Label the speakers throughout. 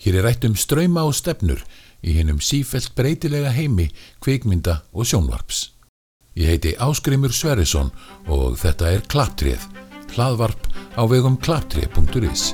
Speaker 1: Hér rætt strauma og stefnur í hinum sífellt breytilega heimi kvikmynda og sjónvarps. Ég heiti Ásgrímur Sverrisson og þetta Klapptréð, hlaðvarp á vegum klapptré.is.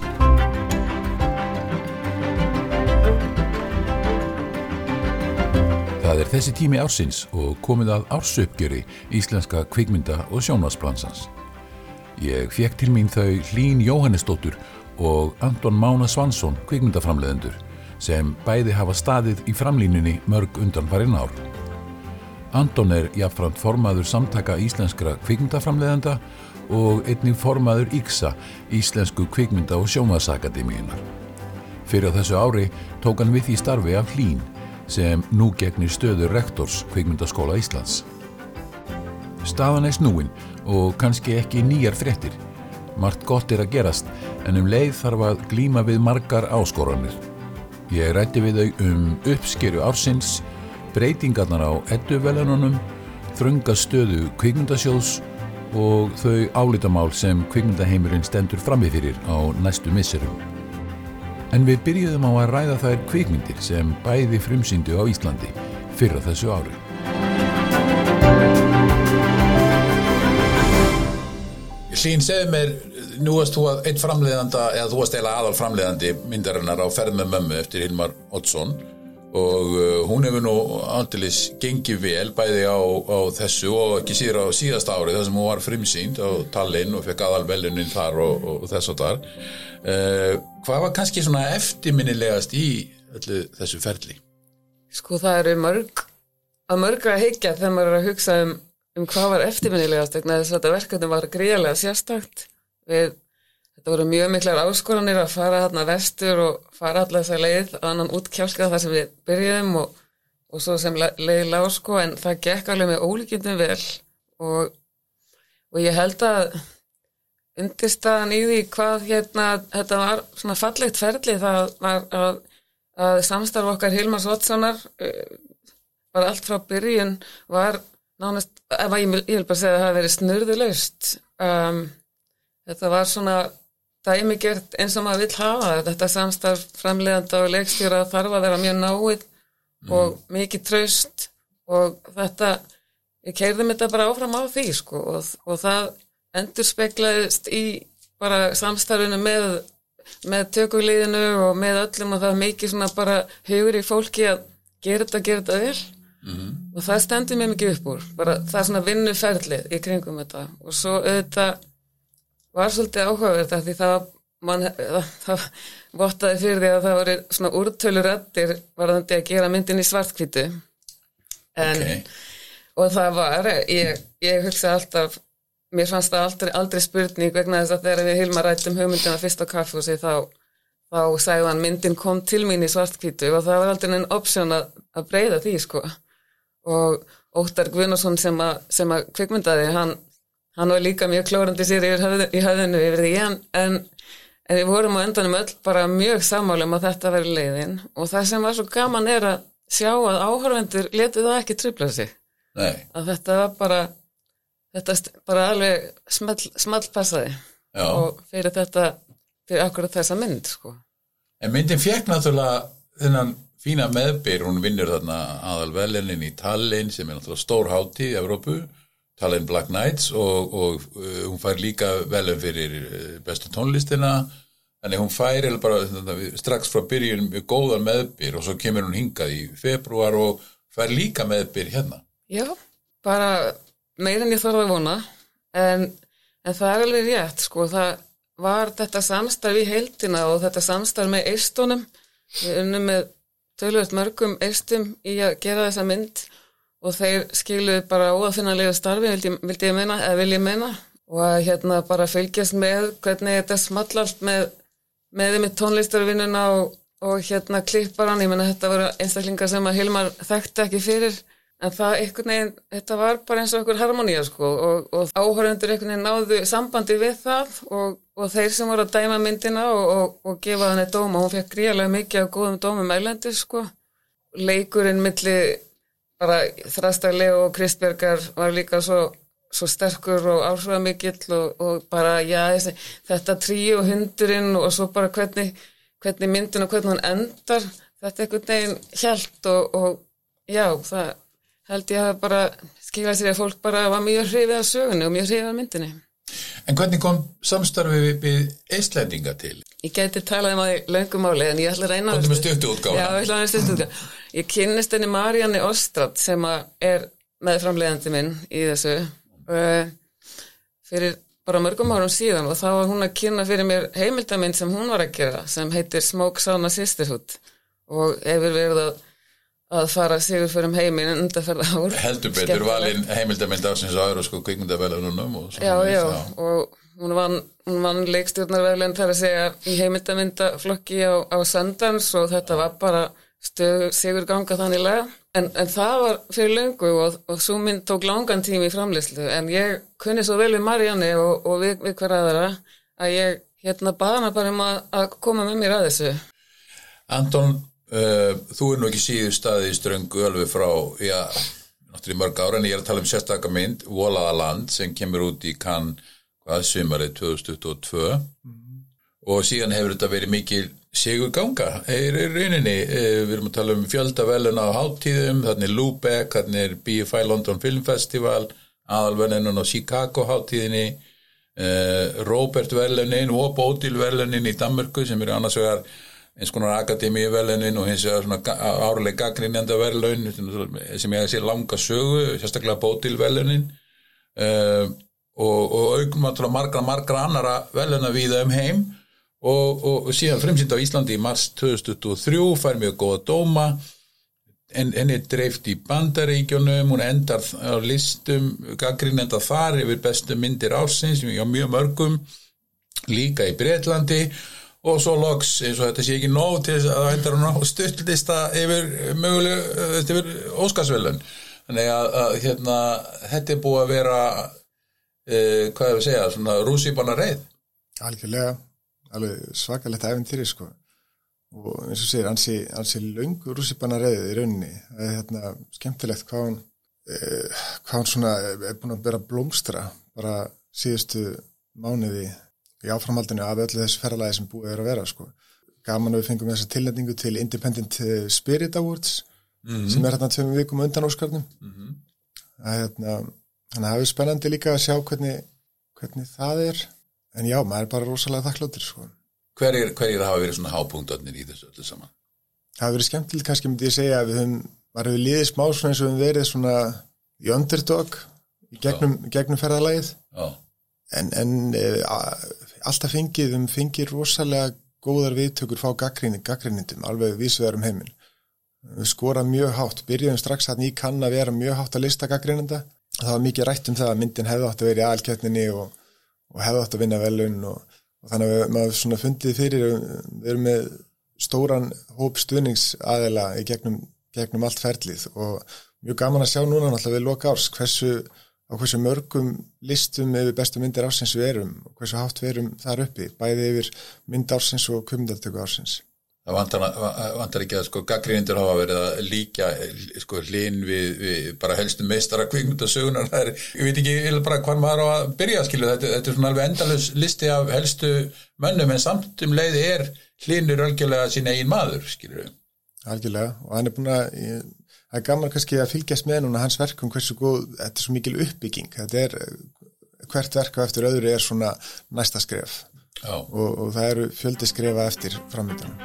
Speaker 1: Það þessi tími ársins og komið að ársuppgjöri íslenska kvikmynda og sjónvarpsbransans. Ég fékk til mín þau Hlín Jóhannesdóttur og Anton Mána Svansson kvikmyndaframleiðendur sem bæði hafa staðið í framlínunni mörg undanfarin ár. Anton jafnframt formaður samtaka íslenskra kvikmyndaframleiðenda og einnig formaður IKSA, Íslensku kvikmynda- og sjónvarpsakademíunnar. Fyrir á þessu ári tók hann við því starfi af Hlín sem nú gegnir stöðu rektors Kvikmyndaskóla Íslands. Staðan snúin og kannski ekki nýjar fréttir. Margt gott að gerast en leið þarf að glíma við margar áskoranir. Ég ræddi við þau uppskeru ársins, breytingarnar á Edduverðlaununum, þrönga stöðu kvikmyndasjóðs og þau álitamál sem kvikmyndaheimurinn stendur frammi fyrir á næstu misserum. En við byrjuðum á að ræða þær kvikmyndir sem bæði frumsýndu á Íslandi fyrr á þessu ári.
Speaker 2: Hlín, segðu mér, nú varst þú einn framleiðanda, eða þú varst eiginlega aðal framleiðandi myndarinnar á Ferð með mömmu eftir Hilmar Oddsson og hún hefur nú aldeilis gengið vel bæði á þessu og ekki síður á síðasta ári þar sem hún var frumsýnd á Tallinn og fekk aðalverðlaunin þar og þess og þar. Hvað var kannski svona eftirminnilegast í öllu þessu ferli?
Speaker 3: Sko það mörg að hyggja þegar maður að hugsa hvað var eftirminnilegast vegna þess að þetta verkefni var gríðarlega sérstakt. Þetta voru mjög miklar áskoranir að fara þarna vestur og fara alla þessa leið á annan útkjálka þar sem við byrjuðum og svo sem leið lág sko, en það gekk alveg með ólíkindum vel og ég held að undirstaðan í því hvað þetta var svona fallegt ferli, það var að samstarf okkar Hilmars Oddssonar bara allt frá byrjun var nánast, ég vil bara segja að það hafi verið snurðulaust. Þetta var svona dæmigert eins og maður vill hafa þetta samstarf framleiðanda og leikstjóra þarf að vera mjög náið og mikið traust og við keyrðum þetta bara áfram á því sko og það endurspeglaðist í bara samstarfinu með tökuliðinu og með öllum og það var mikið svona bara hugur í fólki að gera þetta vel. Og það stendur mér mikið upp úr bara það svona vinnuferlið í kringum þetta og svo auðvitað var svolítið áhugavert því það vottaði fyrir því að það voru svona úrtöluraddir varðandi að gera myndin í svarthvítu og það var ég hugsa alltaf mér fannst það aldrei spurning vegna þess að þegar við Hilmar ræddum hugmyndina fyrst á kaffihúsi þá sagði hann myndin kom til mín í svarthvítu og það var aldrei einn option að breyða því sko og Óttar Guðnason sem að kvikmyndaði hann var líka mjög klórandi sér í höfðinu yfir því en við vorum á endanum öll bara mjög sammála að þetta veri leiðin og það sem var svo gaman að sjá að áhorfendur létu það ekki trufla sig.
Speaker 2: Nei.
Speaker 3: Að þetta var bara alveg smallpassaði og fyrir akkurat þessa mynd sko.
Speaker 2: En myndin fékk náttúrulega þennan fína meðbyr, hún vinnur þarna aðalverðlaunin í Tallinn sem náttúrulega stór hátíð í Evrópu, Tallinn Black Nights og hún fær líka verðlaun fyrir bestu tónlistina, þannig hún fær bara strax frá byrjun mjög góðan meðbyr og svo kemur hún hingað í febrúar og fær líka meðbyr hérna. Já,
Speaker 3: bara meira en ég þarf að vona, en það alveg rétt, sko, það var þetta samstarf í heildina og þetta samstarf með eistunum, við unnum með töluvert mörgum eistum í að gera þessa mynd og þeir skiluðu bara óaðfinnanlega starfi, vil ég meina og að bara fylgjast með hvernig þetta small allt með tónlistarvinnuna og klipparan, ég meina þetta voru einstaklingar sem að Hilmar þekkti ekki fyrir en það einhvern veginn, þetta var bara eins og einhver harmonía sko og áhorfendur einhvern veginn náðu sambandi við það og þeir sem voru að dæma myndina og gefa henni dóma, hún fekk gríðarlega mikið af góðum dómum erlendis sko. Leikurinn milli bara Þrastar og Kristbjargar var líka svo sterkur og áhrifamikill og bara þetta tríó og hundurinn og svo bara hvernig hvernig myndin og hvernig hún endar, þetta einhvern veginn hélt og já, það held ég að bara skila sér að fólk bara var mjög hrifið af sögunni og mjög hrifið af myndinni.
Speaker 2: En hvernig kom samstarfið við Íslendinga til?
Speaker 3: Ég gæti talað það í löngu máli, en ég ætla að reyna...
Speaker 2: Komdu með stuttuútgáfuna.
Speaker 3: Já, ég ætla að með stuttuútgáfuna. Ég kynnist henni Marianne Ostrad sem er meðframleiðandi minn í þessu fyrir bara mörgum árum síðan og þá var hún að kynna fyrir mér heimildamynd sem hún var að gera sem heitir Smoke Sauna Sisterhood og hefur verið að fara sigur fyrir heiminn undanferða ár.
Speaker 2: Heldur betur valin heimildamynd ársins á Evrópsku kvikmyndaverðlaununum og
Speaker 3: já, og hún vann leikstjórnarverðlaun þar að segja í heimildamyndaflokki á Sundance og þetta var bara sigur ganga þannig en það var fyrir löngu og svo mynd tók langan tími í framleiðslu en ég kunni svo vel við Marianne og við hver aðra að ég baða hana bara að koma með mér að þessu.
Speaker 2: Anton, þú nú ekki síður staði í ströngu alveg frá, náttúrulega mörg ára en ég að tala sérstaka mynd, Volaða land sem kemur út í Cannes sumarið 2022 og síðan hefur þetta verið mikil sigurganga í rauninni, við erum að tala fjölda verðlauna á hátíðum, þannig Lubeck, þannig BFI London Film Festival, aðalverðlaunin á Chicago hátíðinni, Robert verðlaunin og Bodil verðlaunin í Danmörku sem eru annars vegar eins konar akademíuverðlaunin og hins vegar svona árleg gagnrýnenda verðlaun sem ég að sé langa sögu, sérstaklega Bodil verðlaunin og aukum margra annara verðlauna víða heim og síðan frumsýnd á Íslandi í mars 2023 fær mjög góða dóma henni dreift í Bandaríkjunum, hún endar á listum gagnrýnenda þar yfir bestu myndir ársins á mjög mörgum líka í Bretlandi og svo loks eins og þetta sé ekki nóg til að endar hún á stuttlista yfir Óskarsverðlaun þannig að þetta búið að vera hvað ég að segja, svona rússíbana reið.
Speaker 4: Algjörlega, alveg svakalegt ævintýri sko og eins og segir, ansi löngu rússíbana reið í rauninni. Það er skemmtilegt hvað hún svona er búin að bera blómstra bara síðustu mánuði í áframhaldinu af öllu þessu ferðalagi sem búið að vera sko. Gaman að við fengum þessa tilnefningu til Independent Spirit Awards sem er 2 vikum undan Óskarnum. Þannig að það er spennandi líka að sjá hvernig það er. En já, maður er bara rosalega þakkláttur sko.
Speaker 2: Hverjir hafa verið svona hápunktarnir í þessu öllu saman?
Speaker 4: Það hafa verið skemmtilegt kannski myndi ég segja að maður hefur liðið smá svona eins og við verið svona í underdog í gegnum ferðalagið. Já. En alltaf fengið rosalega góðar viðtökur fá gagnrýnendum, alveg vísvegar heiminn. Við skorað mjög hátt, byrjuðum strax að í Cannes að vera mjög hátt að lista gagnrýnenda. Það var mikið rætt það að myndin hefði átt að vera í aðalkeppninni og hefði átt að vinna verðlaun og þannig að maður svona fundið fyrir, við erum með stóran hóp stuðningsaðila í gegnum allt ferlið og mjög gaman að sjá núna náttúrulega við loka árs hversu mörgum listum yfir bestu myndir ársins við erum og hversu hátt við erum þar uppi, bæði yfir mynd ársins og kvikmyndatöku ársins.
Speaker 2: Það vantar ekki að gagnrýnendur hafa verið að líka hlyn við bara helstu meistara kvikmyndasögunar. Ég veit ekki bara hvað maður á að byrja þetta er svona alveg endalaus listi af helstu mönnum en samt leið er Hlynur algjörlega sín eigin maður, skilur við.
Speaker 4: Algjörlega og hann er búin það er gaman kannski að fylgjast með núna hans verkum hversu góð, þetta er svo mikil uppbygging, þetta er hvert verk á eftir öðru er svona næsta skref og það eru fjöldi skrefa eftir framöndanum.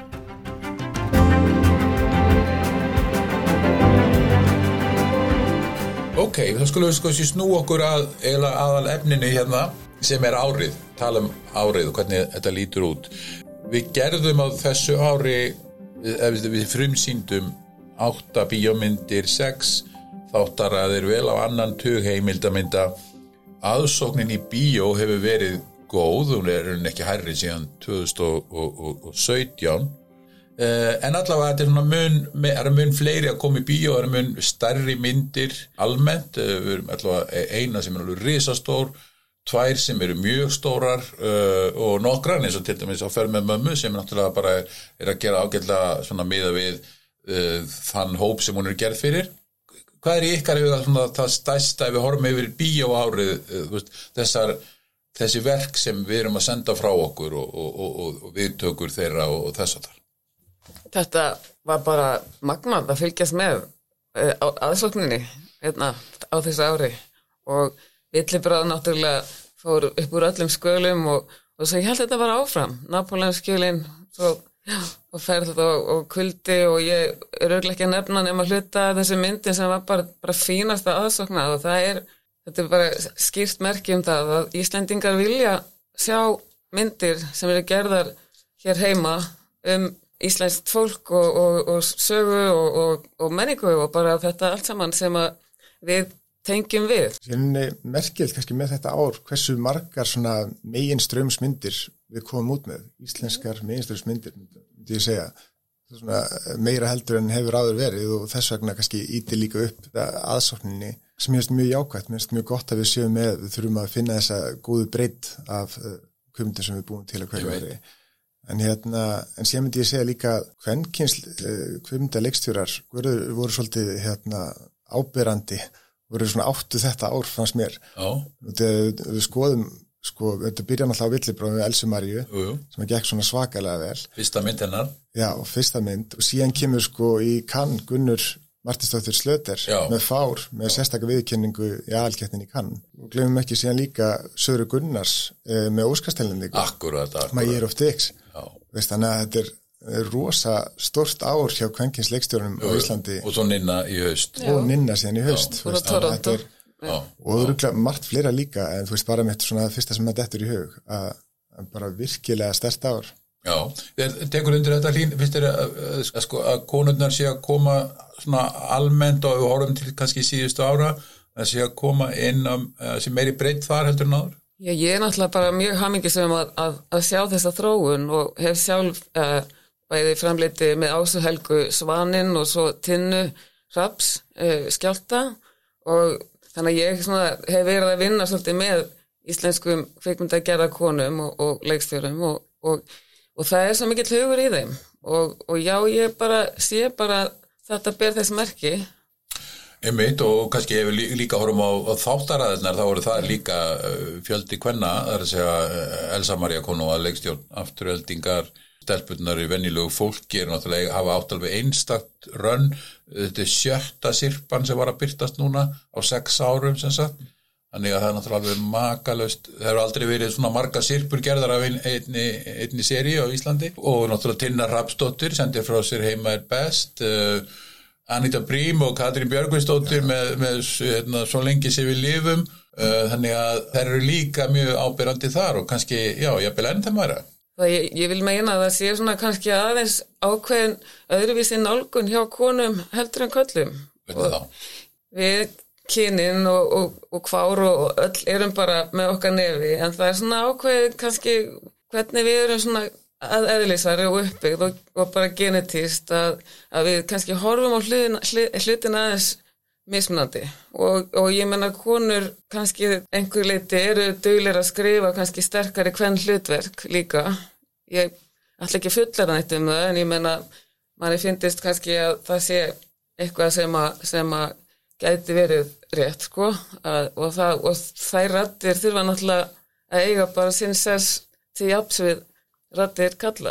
Speaker 2: Ok, þá skulum við snú okkur aðal efninu hérna sem er árið, tala árið og hvernig þetta lítur út. Við gerðum á þessu ári, við frumsýndum 8 bíómyndir, 6 þáttaraðir vel á annan tug heimildamynda. Aðsóknin í bíó hefur verið góð, hún er ekki hærri síðan 2017. En allavega þetta er mun fleiri að koma í bíó, það er mun stærri myndir almennt, við erum allavega eina sem er alveg risastór, 2 sem eru mjög stórar og nokkrar eins og til dæmis á Ferð með mömmu sem náttúrulega bara er að gera ágætlega svona miða við þann hóp sem hún er gerð fyrir. Hvað er í ykkar ef það stærsta ef við horfum yfir bíó árið, þessar þessi verk sem við erum að senda frá okkur og viðtökur þeirra og þess að það.
Speaker 3: Þetta var bara magnað að fylgjast með aðsókninni á þessu ári og villibráð náttúrulega fór upp úr öllum skölum og svo ég held þetta var áfram. Napóleonskjölin, svo og ferð og kuldi og ég örugglega ekki að nefna nema hluta þessi myndin sem var bara fínasta aðsóknað og þetta er bara skýrt merki það að Íslendingar vilja sjá myndir sem eru gerðar hér heima íslenskt fólk og sögu og menningu og bara þetta allt saman sem að við tengjum við.
Speaker 4: Sérni merkild kannski með þetta ár hversu margar svona meginstraumsmyndir við komum út með, íslenskar meginstraumsmyndir, myndi ég segja. Svona meira heldur en hefur áður verið og þess vegna kannski íti líka upp aðsókninni sem ég veist mjög jákvætt, mér finnst mjög gott að við séum með, við þurfum að finna þessa góðu breidd af kvikmyndir sem við búum til að hverju verið. En sér myndi ég segja líka kvenkyns kvikmyndaleikstjórar voru svolítið áberandi, voru svona áttu þetta ár fannst mér. Við skoðum þetta byrja náttúrulega á Villibráð með Elsu Maríu sem að gekk svona svakalega vel.
Speaker 2: Fyrsta mynd hennar. Já,
Speaker 4: fyrsta mynd og síðan kemur í Cannes Gunnur Martinsdóttir Slöter með Fár, með sérstaka viðurkenningu í aðalkeppninni í Cannes. Og glemum ekki síðan líka Söru Gunnars með Óskarstilnefningu.
Speaker 2: Akkurat.
Speaker 4: My Year of Dicks. Þannig að þetta er rosa stórt ár hjá kvenkyns leikstjórunum á Íslandi.
Speaker 2: Og svo Ninna í haust.
Speaker 4: Og Ninna síðan í haust.
Speaker 3: Og Toronto.
Speaker 4: Og það eru margt fleira líka en þú veist bara með svona fyrsta sem að dettur í hug að bara virkilega sterkt ár.
Speaker 2: Já, tekur undir þetta Hlín, finnst þér að konurnar sé að koma svona almennt og við horfum til kannski síðustu ára að sé að koma inn sé meiri breidd þar heldur en áður?
Speaker 3: Já, ég er náttúrulega bara mjög hamingjusöm að sjá þessa þróun og hef sjálf bæði framleiti með Ásu Helgu Svaninn og svo Tinnu Hrafns Skjálta og þannig að ég hef verið að vinna svolítið með íslenskum kvikmyndagerðarkonum og leikstjórum og það er svo mikill hugur í þeim og já, ég sé þetta ber þess merki.
Speaker 2: Einmitt og kannski ef við líka horfum á þáttaraðirnar þá eru það líka fjöldi kvenna, það er að segja Elsa María Konóa, leikstjórn, Afturöldingar, stelpunnar í venjulegu fólki er náttúrulega hafa átt alveg einstakt rönn, þetta er 7. sirpan sem var að birtast núna á 6 árum sem sagt, þannig að það er náttúrulega alveg makalaust, það eru aldrei verið svona marga sirpur gerðar af einni seríu á Íslandi og náttúrulega Tinna Hrafnsdóttir sendir frá sér Heima er best, Anita Brím og Katrín Björgvinsdóttir með svo lengi sem við lifum, þannig að þær eru líka mjög áberandi þar og kannski, já, jafnvel enn það mæra.
Speaker 3: Ég vil meina að það sé svona kannski aðeins ákveðin öðruvísi nálgun hjá konum heldur en köllum. Við kynin og kvár og öll erum bara með okkar nefi en það er svona ákveðin kannski hvernig við erum svona að eðlisari og uppbyggð og bara genetíst að við kannski horfum á hlutin aðeins mismunandi og ég menna konur kannski einhver leiti eru duglegir að skrifa kannski sterkari kvenn hlutverk líka. Ég ætla ekki fullara neitt það en ég menna manni finnst kannski að það sé eitthvað sem að gæti verið rétt og þær raddir þurfa náttúrulega að eiga bara sinn sess til jafns við raddir kalla.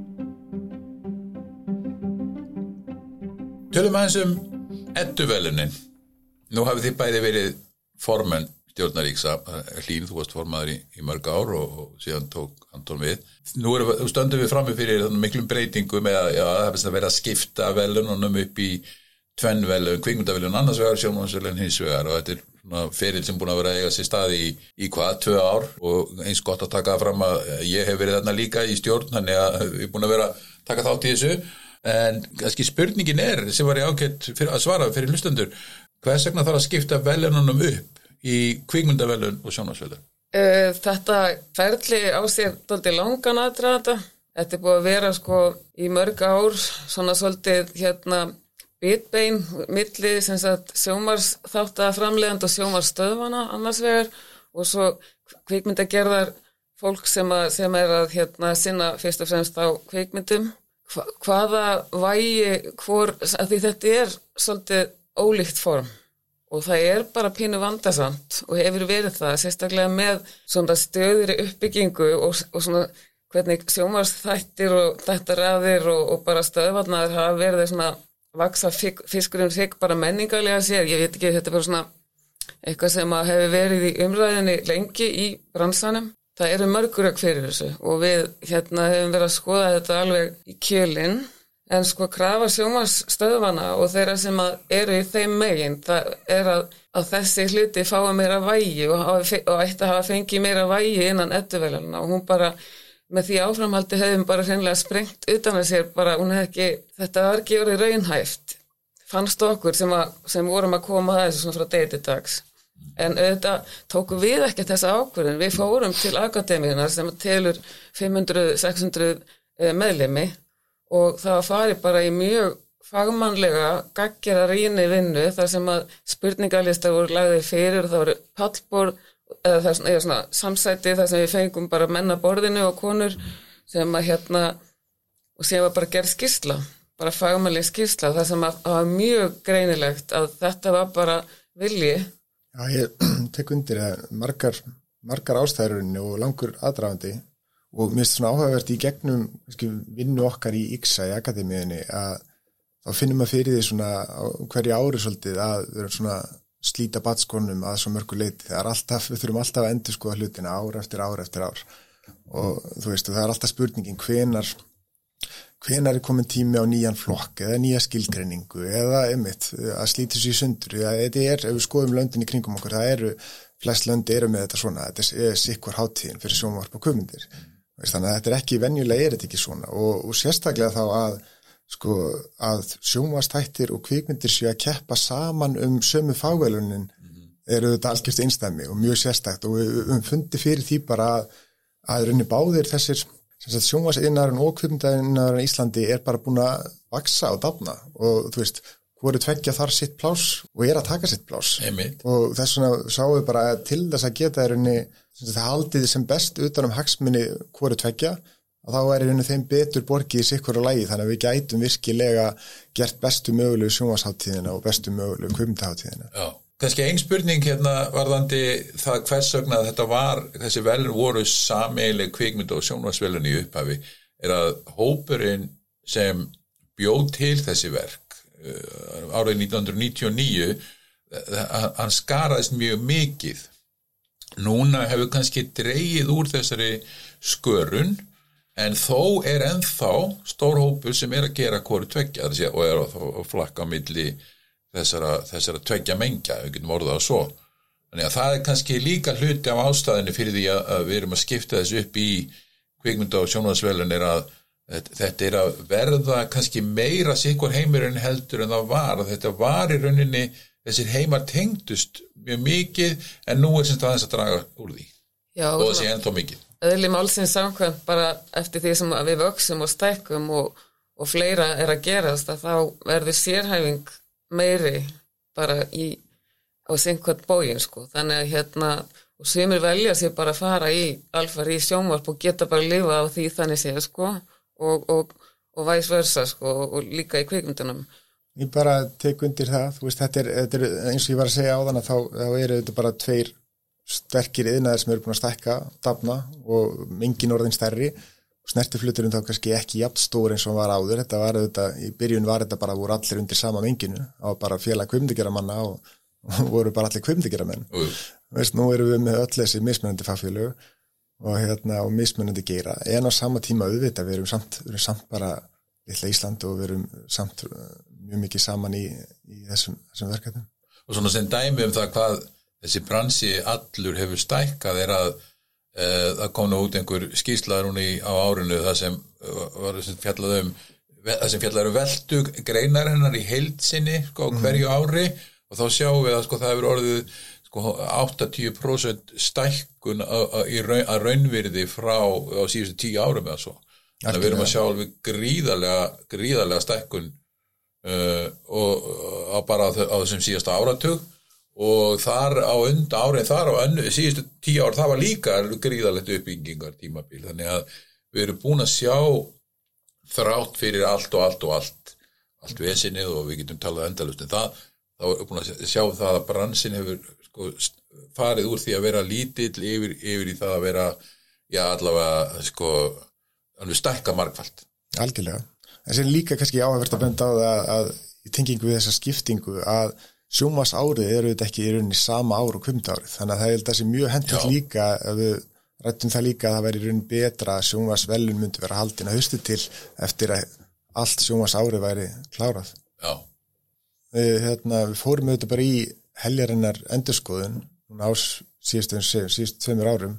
Speaker 2: Tölum aðeins Edduverðlaunin. Nú hafið þið bæði verið formenn stjórnaríksa, Hlín, þú varst formaður í mörg ár og síðan tók Anton við. Nú stöndum við frammi fyrir miklum breytingum eða það er verið að skipta verðlaununum upp í tvenn verðlaun, kvikmyndaverðlaun annars vegar, sjónvarpsverðlaun hins vegar og þetta er svona feril sem búin að vera að eiga sér stað í 2 ár og eins gott að taka fram að ég hef verið þarna líka í stjórn þannig að ég er búin að vera að taka þátt í þessu. En kannski spurningin sem var ég ágætt að svara fyrir hlustendur, hvers vegna þarf að skipta verðlaununum upp í kvikmyndaverðlaun og sjónvarpsverðlaun?
Speaker 3: Þetta ferli á sér dálítið langan aðdraganda. Þetta er búið að vera í mörg ár svona svolítið bitbein milli sem sagt sjónvarpsþáttaframleiðanda og sjónvarpsstöðvana annars vegar og svo kvikmyndagerðar fólk sem er að sinna fyrst og fremst á kvikmyndum. Hvaða vægi að því þetta er svolítið ólíkt form og það bara pínu vandasamt og hefur verið það, sérstaklega með svona stöðri uppbyggingu og svona hvernig sjónvarpsþættir og þættaraðir og bara stöðvarnar hafa verið svona vaksa fiskurinn hrygg bara menningarlega sér, ég veit ekki, þetta bara svona eitthvað sem að hefur verið í umræðinni lengi í bransanum. Það eru mörg rök fyrir þessu og við hefum verið að skoða þetta alveg í kjölinn, en sko krafa sjónvarpsstöðvana og þeirra sem eru í þeim megin, það að þessi hluti fái meira vægi og ætti að hafa fengið meira vægi innan edduveluna og hún bara með því áframhaldi hefðum bara hreinlega sprengt utan að sér, bara hún hefði ekki, þetta var ekki orðið raunhæft, fannst okkur sem vorum að koma að þessu svona frá degi til dags. En auðvitað tókum við ekki þessa ákvörðun, við fórum til akademíunar sem telur 500-600 meðlimi og það farið bara í mjög fagmannlega gaggjara rýni vinnu þar sem að spurningalistar voru lagðir fyrir og það voru pallborð eða það er svona samsæti þar sem við fengum bara menn að borðinu og konur sem og sem var bara gerð skýrsla, bara fagmannleg skýrsla þar sem að var mjög greinilegt að þetta var bara vilji.
Speaker 4: Já, ég tek undir að margar ástæðurinn og langur aðdrafandi og mér finnst svona áhugavert í gegnum vinnu okkar í IXA í akademíunni að þá finnum maður fyrir því svona á hverju ári svolítið að vera svona slíta batskonum að svo mörgu leiti. Við þurfum alltaf að endurskoða hlutina ár eftir ár eftir ár og þú veist, það alltaf spurningin hvenær komin tími á nýjan flokk eða nýja skilgreiningu eða einmitt að slíta sér í sundur. Þetta ef við skoðum löndin í kringum okkur, flest lönd eru með þetta svona, þetta sikkur hátíðin fyrir sjónvarp og kvikmyndir. Þannig að þetta ekki venjulega þetta ekki svona og sérstaklega þá að sjónvarpsþættir og kvikmyndir séu að keppa saman sömu fagvelunin eru þetta algjört einstæmi og mjög sérstakt og við höfum fundið fyrir því bara að rauninni báðir þessir sjónvarpsiðnaðurinn og kvikmyndaiðnaðurinn í Íslandi bara búin að vaksa og dafna og þú veist, hvoru tveggja þar sitt pláss og að taka sitt pláss og þess vegna sáum við bara til þess að geta rauninni það haldið sem best utan hagsmuni hvoru tveggja og þá rauninni þeim betur borgið í sikkur og lagi þannig að við gætum virkilega gert bestu mögulegu sjónvarpshátíðina og bestu mögulegu kvikmyndahátíðina.
Speaker 2: Já, kannski ein spurning varðandi það hvers vegna þessi velun voru sameiginleg kvikmynda- og sjónvarpsvelun í upphafi að hópurinn sem bjóð til þessi verk árið 1999 hann skaraðist mjög mikið. Núna hefur kannski dregið úr þessari skörun en þó ennþá stór hópur sem að gera hvoru tveggja og að flakka á milli þessara tveggja mengja, við getum orðað svo. Þannig að það kannski líka hluti af ástæðinni fyrir því að við erum að skipta þessu upp í kvikmynda- og sjónvarpsvelun að þetta að verða kannski meira sikkur heimurinn heldur en það var. Þetta var í rauninni, þessir heimar tengdust mjög mikið en nú sem það aðeins að draga úr því. Já, og það sé ennþá mikið.
Speaker 3: Eðli málsins samkvæmt bara eftir því sem við vöxum og stækkum og fleira að gerast að þá verður sérhæfing meiri bara á sinnkvæmt bógin þannig að og sumir velja sér bara að fara alfar í sjónvarp og geta bara að lifa á því þannig séð og vice versa og líka í kvikmyndunum.
Speaker 4: Ég bara tek undir það, þú veist, þetta er eins og ég var að segja áðan að þá eru þetta bara tveir sterkir iðnaðir sem eru búin að stækka, dafna og mengin orðin stærri og snertifluturinn þá kannski ekki jafn stór eins og hann var áður. Í byrjun var þetta bara voru allir undir sama menginu á bara félag kvikmyndagerðarmanna og voru bara allir kvikmyndagerðarmenn. Veist, nú erum við með öll þessi mismunandi fagfélög og mismunandi geira en á sama tíma auðvitað við erum samt bara litla Ísland og við erum samt mjög mikið saman í þessum verkefnum.
Speaker 2: Og svona sem dæmi það hvað þessi bransi allur hefur stækkað að það kom nú út einhver skýrsla á árinu það sem fjallaði veltu greinar hennar í heild sinni hverju ári og þá sjáum við að það hefur orðið 80% stækkun að raunvirði frá á síðustu 10 árum eða svo. Þannig að við erum að sjá alveg gríðarlega stækkun og bara á þessum síðasta áratug og þar á árið þar á síðustu 10 ár það var líka gríðarlegt uppbyggingar tímabil. Þannig að við erum búin að sjá þrátt fyrir allt vesinnið og við getum talað endalaust en það þá er búin að sjá það að bransin hefur sko farið úr því að vera lítill yfir í það að vera, já, allavega sko, alveg stækka margfald.
Speaker 4: Algjörlega. En sem líka kannski áhugavert að benda á það að í tengingu við þessa skiptingu að sjónvarpsárið eru þetta ekki í rauninni sama ár og kvikmyndaárið. Þannig að það er þessi mjög hentugt líka að við rættum það líka að það væri í rauninni betra að sjónvarpsvelun myndi vera haldin að hausti til eftir að allt sjónvarpsárið væri klárað.
Speaker 2: Já.
Speaker 4: Við fórum auðvitað bara í heljarinnar endurskoðun núna síðustu 2 árum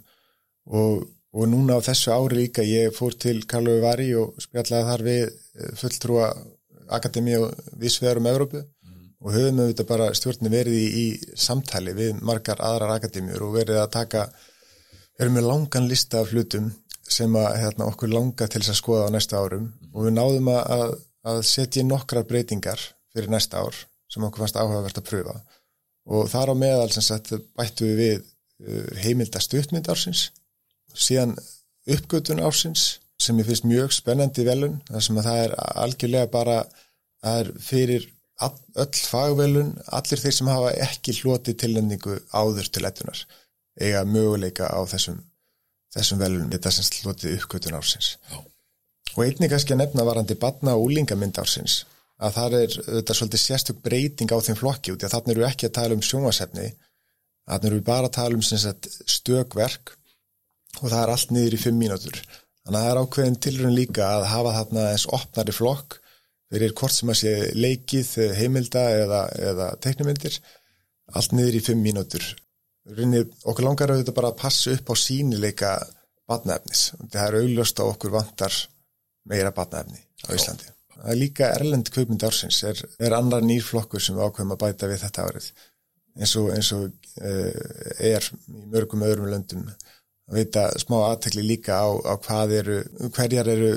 Speaker 4: og núna á þessu ári líka ég fór til Karlovy Vary og spjallaði þar við fulltrúa akademi og vísvegar Evrópu og höfum auðvitað bara stjórnin verið í samtali við margar aðrar akademíur og verið að erum með langan lista af hlutum sem að okkur langa til þess að skoða á næsta árum og við náðum að setja nokkrar breytingar fyrir næsta ár sem okkur fannst áhugavert að pröfa og þar á meðal sem sagt bættum við heimilda stuttmynd ársins síðan uppgötun ársins sem ég finnst mjög spennandi velun þar sem að það er algjörlega bara það fyrir öll fagvelun allir þeir sem hafa ekki hlotið tilnefningu áður til eddunar eiga möguleika á þessum velun þetta sem hlotið uppgötun ársins. Já. Og einnig kannski að nefna varandi barna- og unglingamynd ársins að það þetta svolítið sérstök breyting á þeim flokki út, þannig eru við ekki að tala um sjónvarpsefni, þannig eru við bara að tala um stökverk og það er allt niður í 5 mínútur. Þannig að það er ákveðin tilraun líka að hafa þarna eins opnari flokk fyrir hvort sem að sé leikið, heimilda eða teiknumyndir, allt niður í 5 mínútur. Okkur langar að þetta bara að passa upp á sýnileika barnaefnis. Það er augljóst að okkur vantar meira barnaefni á Íslandi. Það er líka erlend kvikmynd ársins er annar nýr flokkur sem við ákveðum að bæta við þetta árið eins og í mörgum öðrum löndum að veita smá athygli líka á hverjar eru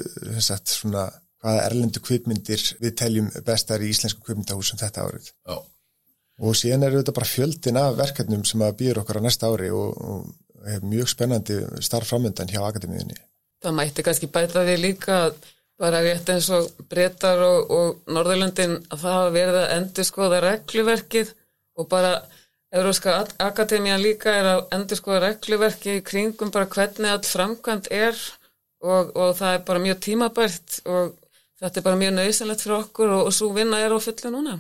Speaker 4: hvaða erlendu kvikmyndir við teljum bestar í íslensku kvikmyndahúsum þetta árið. Já. Og síðan þetta bara fjöldin af verkefnum sem að býður okkur á næsta ári og hefur mjög spennandi starf framöndan hjá akademíunni.
Speaker 3: Það mætti kannski bæta við líka bara rétt eins og Bretar og Norðurlöndin að það hafa verið að endurskoða regluverkið og bara Evrópska akademían líka er að endurskoða regluverkið í kringum bara hvernig all framkvæmd og það er bara mjög tímabært og þetta er bara mjög nauðsynlegt fyrir okkur og svo vinna á fullu núna.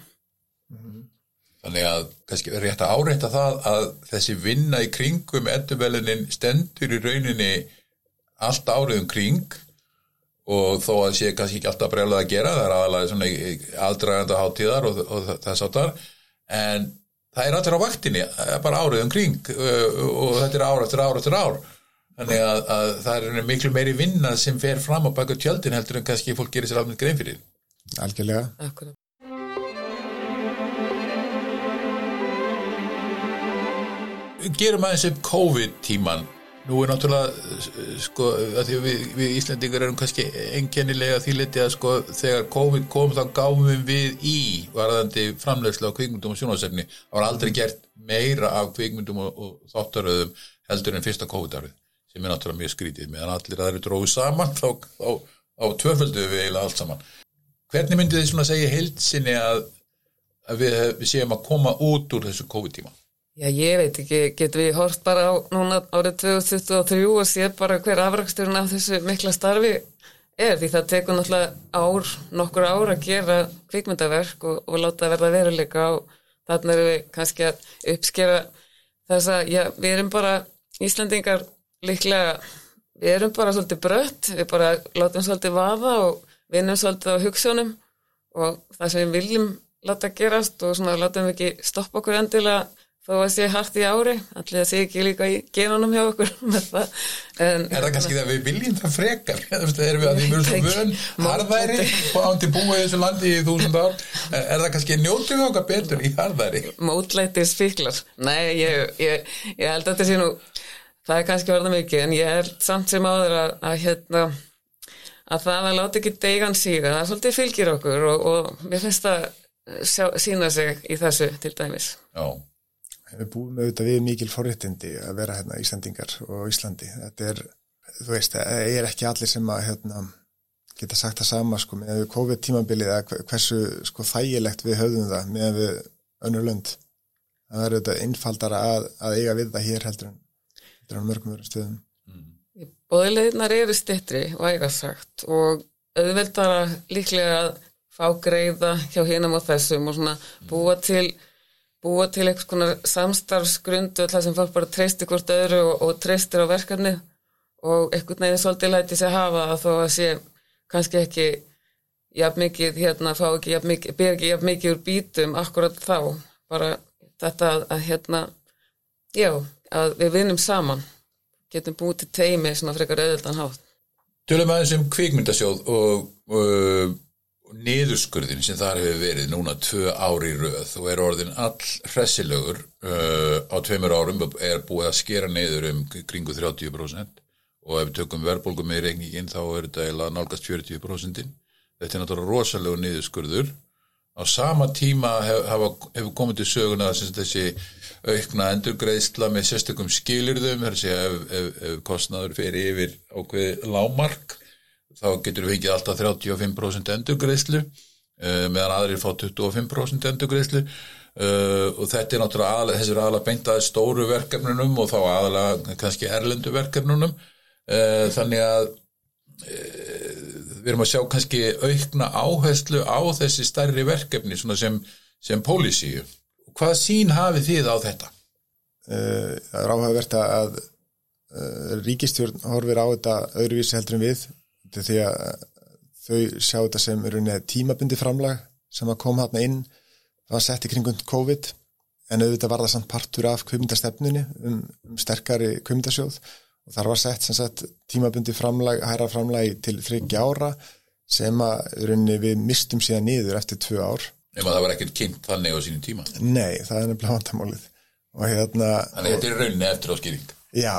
Speaker 2: Þannig að kannski er rétt að árétta það að þessi vinna í kringum endurvelunin stendur í rauninni allt árið kring og þó að sé kannski ekki alltaf brjálað að gera, það er aðalega svona aðdraganda hátíðar og þess áttar, en það er allir á vaktinni, bara árið kring og þetta er ár eftir ár eftir ár. Þannig að það er miklu meiri vinna sem fer fram á bak tjöldin heldur en kannski fólk gerir sér alveg grein fyrir.
Speaker 4: Algjörlega.
Speaker 3: Akkurat.
Speaker 2: Gerum aðeins upp COVID-tíman. Nú er náttúrulega sko að því við Íslendingar erum kannski einkennilega því liti að sko þegar COVID kom þá gáfum við í varðandi framleiðslu á kvikmyndum og sjónvarpsefni. Það var aldrei gert meira af kvikmyndum og þáttaröðum heldur en fyrsta COVID-árið sem er náttúrulega mjög skrítið meðan allir aðrir drógu saman þá tvöföldu við eiginlega allt saman. Hvernig myndið þið svona segja heildsinni að við séum að koma út úr þessu COVID-tíma?
Speaker 3: Já, ég veit ekki, getum við hort bara á núna árið 2023 og séð bara hver afraksturinn af þessu mikla starfi því það tekur náttúrulega nokkur ár að gera kvikmyndaverk og láta það verða veruleika og þarna erum við kannski að uppskera þess að, já, við erum bara Íslendingar líklega, við erum bara svolítið brött, við bara látum svolítið vaða og vinnum svolítið á hugsjónum og það sem við viljum láta gerast og svona látum við ekki stoppa okkur endilega þó að sé hart í ári, allir það sé ekki líka í genunum hjá okkur með það. En
Speaker 2: það kannski það við viljum það frekar, erum við að því mjög svo vön, harðæri, ándi búið í þessu landi í 1000 ár, það kannski njótið við okkar betur í harðæri?
Speaker 3: Mótlætis fíklar, nei, ég held að þetta sé nú, það er kannski orða mikið, en ég er samt sem áður að það láti ekki deigan síga, það svolítið fylgir okkur og mér finnst það sína sig í þessu til dæmis.
Speaker 2: Já.
Speaker 4: Við búum auðvitað við mikil forréttindi að vera Íslendingar og Íslandi. Þetta þú veist, það er ekki allir sem að geta sagt það sama sko með COVID-tímabilið að hversu sko þægilegt við höfðum það með við önnur lönd. Það er auðvitað einfaldara að eiga við það hér heldur en mörgum öðrum stöðum.
Speaker 3: Boðleiðirnar eru styttri, vægast sagt, og auðveldara líklega að fá greiða hjá hinum og þessum og svona búa til einhvers konar samstarfsgrund og það sem fólk bara treystir hvort öðru og treystir á verkefni og einhvern veginn svolítið læti sig hafa að þó að sé kannski ekki jafn mikið ber ekki jafn mikið úr bítum akkurat þá, bara þetta að við vinnum saman, getum búið til teymi svona frekar auðveldan hátt.
Speaker 2: Tölum aðeins kvikmyndasjóð og niðurskurðin sem þar hefur verið núna 2 ár í röð og orðin all hressilegur á 2 árum búið að skera niður kringu 30% og ef við tökum verðbólgu með reikningin þá þetta eiginlega nálgast 40%. Þetta náttúrulega rosalegu niðurskurður. Á sama tíma hefur komið til söguna þessi aukna endurgreiðsla með sérstökum skilyrðum, ef kostnaður fer yfir ákveðið lágmark, þá getur við fengið alltaf 35% endurgreiðslu, meðan aðrir fá 25% endurgreiðslu, og þetta náttúrulega þessir aðalega beint að stóru verkefnunum og þá aðalega kannski erlendu verkefnunum, þannig að við erum að sjá kannski aukna áherslu á þessi stærri verkefni svona sem pólisíu. Hvaða sýn hafið þið á þetta?
Speaker 4: Það er áhugavert að ríkisstjórn horfir á þetta öðruvísi heldur en við, því að þau sjá þetta sem tímabundi framlag sem að kom þarna inn, það var sett í kringum COVID, en auðvitað var það samt partur af kvikmyndastefnunni sterkari kvikmyndasjóð og þar var sett sem sagt tímabundi framlag, hærra framlag til 3 ára sem að við mistum síðan niður eftir 2 ár.
Speaker 2: Nema það var ekkert kynnt þannig á sínum tíma?
Speaker 4: Nei, það er nefnilega vandamálið.
Speaker 2: Þannig þetta er rauninni eftir áskýring?
Speaker 4: Já,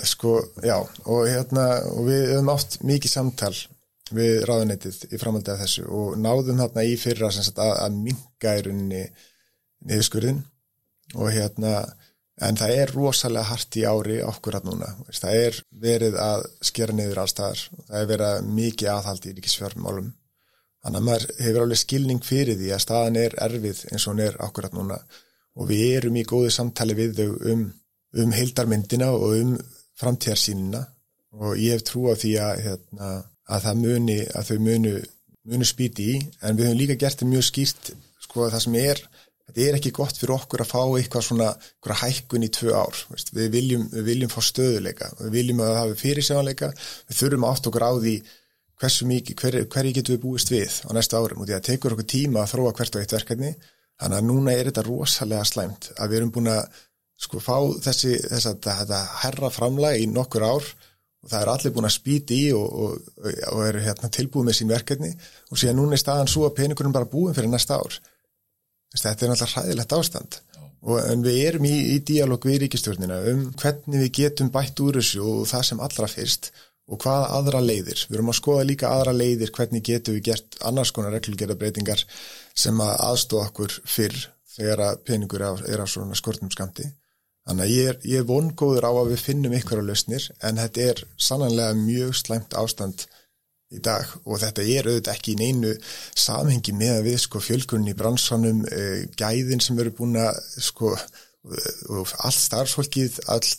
Speaker 4: og við höfum átt mikið samtal við ráðuneytið í framhaldi af þessu og náðum þarna í fyrra sem sagt að minnka í rauninni niðurskurðin og en það er rosalega hart í ári okkur að núna. Það er verið að skera niður allstaðar. Það er verið mikið aðhald í ríkisfjármálum. Þannig að maður hefur alveg skilning fyrir því að staðan er erfið eins og hún er okkur að núna. Og við erum í góðu samtali við þau heildarmyndina og framtíðarsýnina. Og ég hef trú á því að þau munu spýti í. En við höfum líka gert það mjög skýrt, það sem þetta er ekki gott fyrir okkur að fá eitthvað svona hækkun í 2 ár. Við viljum fá stöðuleika. Við viljum að það hafi fyrirsjáanleika. Við þurfum að átta okkur á því hversu mikið, hverju getum við búist við á næstu árum. Og því að tekur okkur tíma að þróa hvert og eitt verkefni. Þannig að núna er þetta rosalega slæmt að við erum búin að fá þetta herra framlag í nokkur ár og það er allir búin að spýta í og eru tilbúið með sín verkefni og síðan núna er staðan svo að peningurinn bara búin fyrir næsta ár. Þetta er náttúrulega hræðilegt ástand en við erum í díalóg við ríkisstjórnina hvernig við getum bætt úr þessu og það sem allra fyrst og hvaða aðra leiðir. Við erum að skoða líka aðra leiðir hvernig getum við gert annars konar reglugerðarbreytingar sem að aðstoða okkur fyrr þegar að peningur er á svona skortnum skammti. Þannig að ég er vongóður á að við finnum einhverja lausnir en þetta er sannanlega mjög slæmt ástand í dag og þetta er auðvitað ekki í neinu samhengi með að við fjölgunin í bransanum, gæðin sem eru búin að og allt starfsfólkið,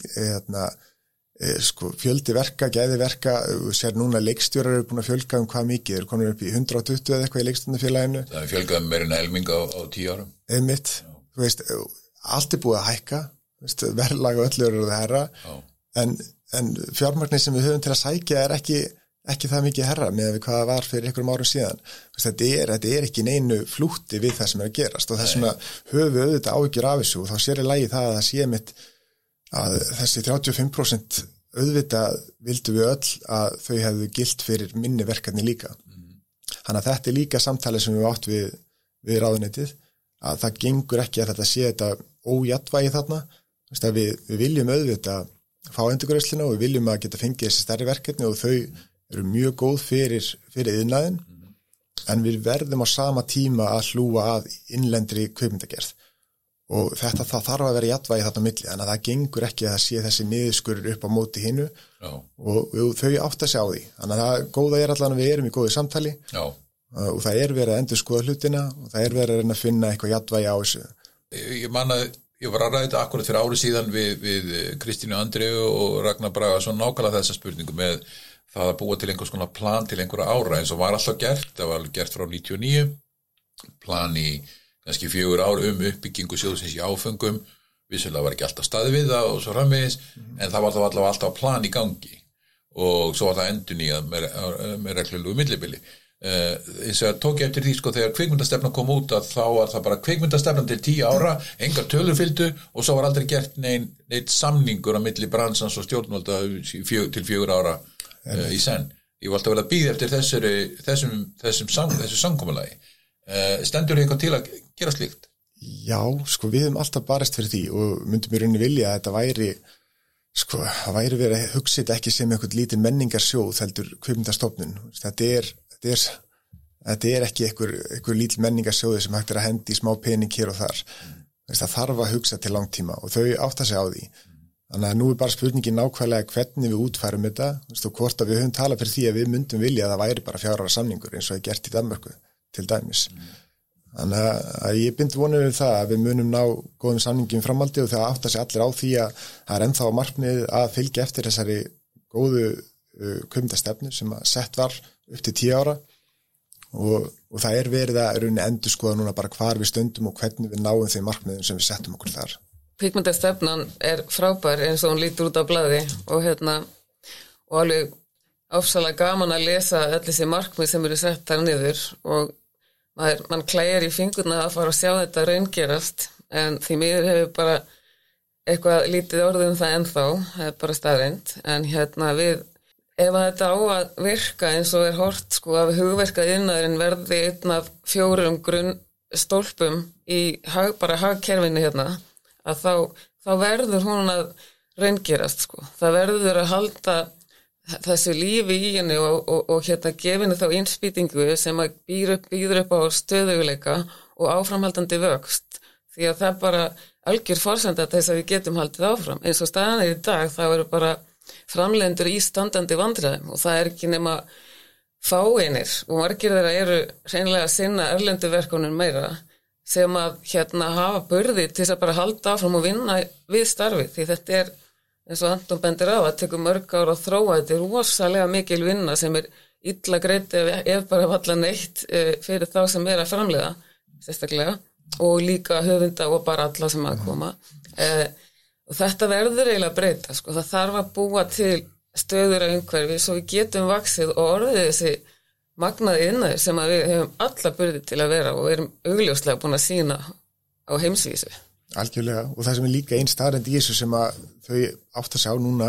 Speaker 4: fjöldi verka, gæði verka, sér núna leikstjórar eru búin að fjölga hvað mikið, eru komin upp í 120 eða eitthvað í leikstjórnarfélaginu. Það
Speaker 2: er fjölgað meira en helming á 10 árum.
Speaker 4: Einmitt, allt er búið að hækka, verðlag og öllu eru að herra, en fjármagnir sem við höfum til að sækja er ekki það mikið herra með hvað það var fyrir einhverjum árum síðan. Þetta er ekki neinu flútti við það sem er að gerast og þess vegna höfum við auðvitað áhyggjur af þessu og þá sér í lagi það að það sé mitt að þessi 35% auðvitað vildu við öll að þau hefðu gilt fyrir minni verkefni líka. Þannig að þetta er líka samtalið sem við átt við ráðuneytið að það gengur ekki að þetta sé þetta ójafnvægi þarna. Við viljum auðvitað fá endurgreiðsluna og við viljum að geta fengið þessi stærri verkefni og þau eru mjög góð fyrir iðnaðinn en við verðum á sama tíma að hlúa að innlendri kvikmyndagerð og það þarf að vera jafnvægi þarna á milli en að það gengur ekki að það sé þessi niðurskurður upp á móti hinu og þau átta sig á því þannig að það góða er allan að við erum í góðu samtali og það er verið að endurskoða hlutina og það er verið að reyna að finna eitthvað jafnvægi á þessu
Speaker 2: ég man að ég var að ræða þetta akkurat fyrir ári síðan við Kristínu Andreu og Ragnar Bragason nákvæmlega þessa spurningu með það að búa til einhvers konar plan til einhverja ára eins og var alltaf gert, það var gert frá 99, plan í kannski 4 ár uppbyggingu sjóðsins í áföngum, vissulega var ekki alltaf staðið við það og svo framvegis, en það var allavega alltaf plan í gangi og svo var það endurnýjað með reglulegu millibili. Eins og tók ég eftir því sko þegar kvikmyndastefnan kom út að þá var það bara kvikmyndastefnan til 10 ára, engar tölur fylgdu og svo var aldrei gert neitt samningur á milli bransans og stjórnvalda til 4 ára í senn. Ég var alltaf vel að bíða eftir þessu samkomulagi. Stendur eitthvað til að gera slíkt?
Speaker 4: Já, sko við höfum alltaf barist fyrir því og myndum í rauninni vilja að þetta væri sko, það væri verið að hugsa þetta ekki sem einhvern lítinn menningarsjóð heldur kvikmyndastofnun. Þetta er ekki einhver lítil menningarsjóði sem hægt að hendi í smá pening hér og þar. Það þarf að hugsa til langtíma og þau átta sig á því. Þannig að nú bara spurningin nákvæmlega hvernig við útfærum þetta og hvort að við höfum talað fyrir því að við myndum vilja að það væri bara 4 ára samningur eins og er gert í Danmörku til dæmis. Þannig að ég bind vonur það að við munum ná góðum samningum framhaldi og það átta sig allir á því að það er ennþá markmið að fylgja eftir þessari góðu kvikmyndastefnu sem að sett var upp til 10 ára og það er verið að rauninni endurskoða núna bara hvar við stöndum og hvernig við náum þeim markmiðum sem við settum okkur þar.
Speaker 3: Kvikmyndastefnan er frábær eins og hún lítur út á blaði og alveg ofsalega gaman að lesa allir þessi markmið sem eru sett þar niður og mann klæjar í fingurna að fara að sjá þetta raungerast en því miður hefur bara eitthvað lítið orðið það ennþá, það er bara staðreind en ef að þetta á að virka eins og er hort sko af hugverkað iðnaðurinn verði einn af 4 grunnstólpum í hagkerfinu að þá verður hún að raungerast sko, það verður að halda þessu lífi í henni og gefinu þá innspýtingu sem að býður upp á stöðugleika og áframhaldandi vöxt því að það bara algjör forsenda þess að við getum haldið áfram eins og staðan er í dag það eru bara framleiðendur í standandi vandræðum og það er ekki nema fáeinir og margir þeirra eru hreinlega að sinna erlendu verkunum meira sem að hafa burði til þess að bara halda áfram og vinna við starfi því þetta er eins og Anton bendir á að tekur mörg ár að þróa þetta er rosalega mikil vinna sem er illa greidd ef bara valla neitt fyrir þá sem er að framleiða sérstaklega og líka höfunda og bara alla sem að koma og þetta verður eiginlega breyta sko. Það þarf að búa til stöður af umhverfi svo við getum vaxið og orðið þessi magnaði innaður sem að við hefum alla burði til að vera og erum augljóslega búin að sýna á heimsvísu.
Speaker 4: Algjörlega og það sem er líka einn staðreynd í þessu sem að þau átta sig á núna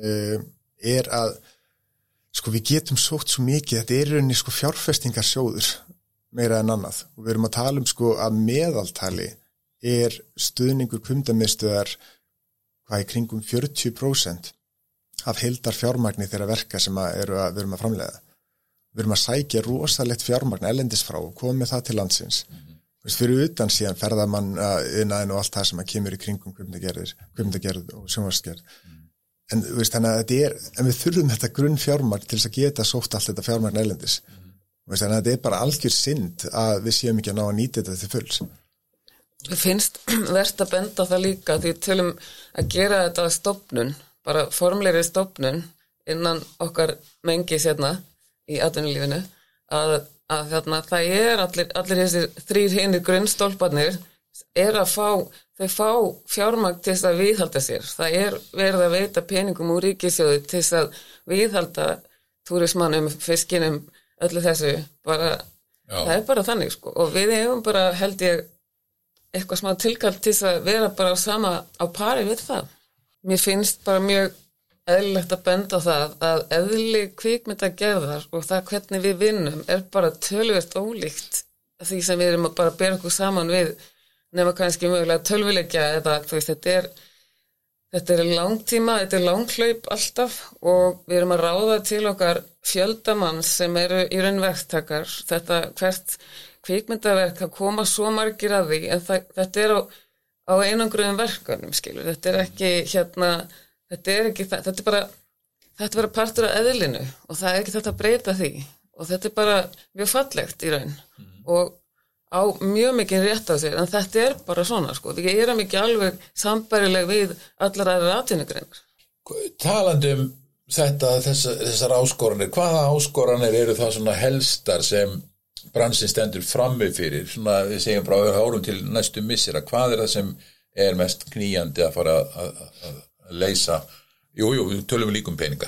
Speaker 4: er að sko við getum sótt svo mikið, þetta er í rauninni sko fjárfestingarsjóður meira en annað og við erum að tala um sko að meðaltali er stuðningur kvikmyndamiðstöðvar hvað í kringum 40% af heildar fjármagni þeirra verka sem við erum að framleiða. Við erum að sækja rosalegt fjármagn erlendis frá og koma með það til landsins. Fyrir utan síðan ferðamann innan og allt það sem að kemur í kringum kvikmyndagerð og sjónvarpsgerð. En þannig að þetta er, en við þurfum þetta grunn fjármagn til þess að geta sótt allt þetta fjármagn erlendis. Þannig að þetta er bara algjör synd að við séum ekki að ná að nýta þetta til fulls.
Speaker 3: Við finnst verst að benda það líka því tölum að gera þetta að stofnun, bara formlegri stofnun innan okkar mengis í atvinnulífinu að það er allir þessir 3 hinir grunnstólparnir er að þau fá fjármagn til þess að viðhalda sér. Það er verið að veita peningum úr ríkissjóði til þess að viðhalda túrismannum, fiskinum, öllu þessu. Það er bara þannig sko og við hefum bara held ég eitthvað smá tilkall til þess að vera bara á pari við það. Mér finnst bara mjög eðlilegt að benda á það að eðli kvikmyndagerðar og það hvernig við vinnum er bara töluvert ólíkt því sem við erum að bara bera okkur saman við nema kannski mögulega tölvuleikja eða þetta er langtíma, þetta er langhlaup alltaf og við erum að ráða til okkar fjöldamann sem eru í raun verktakar þetta hvert kvikmyndaverk að koma svo margir að því en þetta er á einangruðum verkanum skilur, þetta er ekki þetta er bara partur af eðlinu og það er ekki þetta að breyta því og þetta er bara mjög fallegt í raun og á mjög mikið rétt á sér, en þetta bara svona, sko. Við erum ekki alveg sambærileg við allar aðrar atvinnugreinar.
Speaker 2: Talandi þessar áskoranir, hvaða áskoranir eru það svona helstar sem bransinn stendur frammi fyrir, svona við segjum frá árum til næstu missera, hvað það sem mest knýjandi að fara að leysa? Jú, við tölum líka peninga.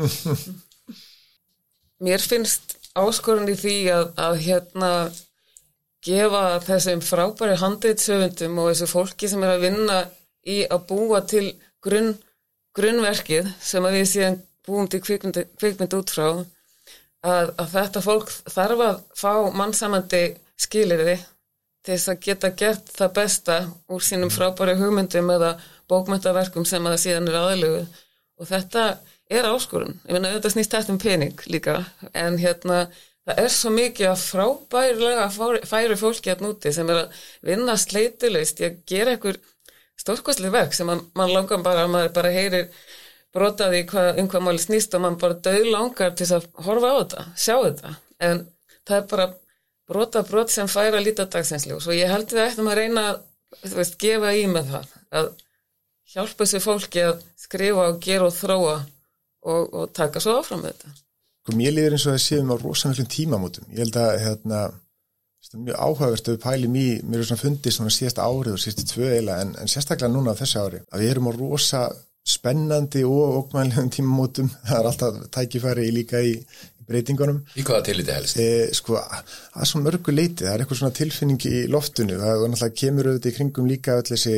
Speaker 3: Mér finnst áskorun í því að gefa þessum frábæri handritshöfundum og þessu fólki sem að vinna í að búa til grunnverkið sem að við síðan búum til kvikmynd út frá, að þetta fólk þarf að fá mannsamandi skilyrði til þess að geta gert það besta úr sínum frábæri hugmyndum eða bókmenntaverkum sem að það síðan aðlögu. Og þetta áskorun. Ég meina, þetta snýst þetta pening líka, en það svo mikið að frábærlega færu fólki úti sem að vinna sleitulaust í að gera einhver stórkostleg verk sem mann langar bara, maður bara heyrir brotaði hvað máli snýst og mann bara dauðlangar til að horfa á þetta, sjá þetta. En það bara brot sem færa líta dagsins. Og ég held við ættum að reyna að gefa í með það, að hjálpa þessu fólki að skrifa og gera og þróa og taka svo áfram með þetta.
Speaker 4: Mér líður eins og það séum á rosamöllum tímamótum. Ég held að það er mjög áhugavert að við pælum í, mér svona fundið svona síðasta árið og síðustu 2 eiginlega, en sérstaklega núna á þessu ári, að við erum á rosa spennandi og ógnvænlegum tímamótum. Það er alltaf tækifæri líka í breytingunum.
Speaker 2: Í hvaða tilliti helst?
Speaker 4: Að svo mörgu leyti, það er eitthvað svona tilfinning í loftinu. Það náttúrulega kemur auðvitað í kringum líka öll þessi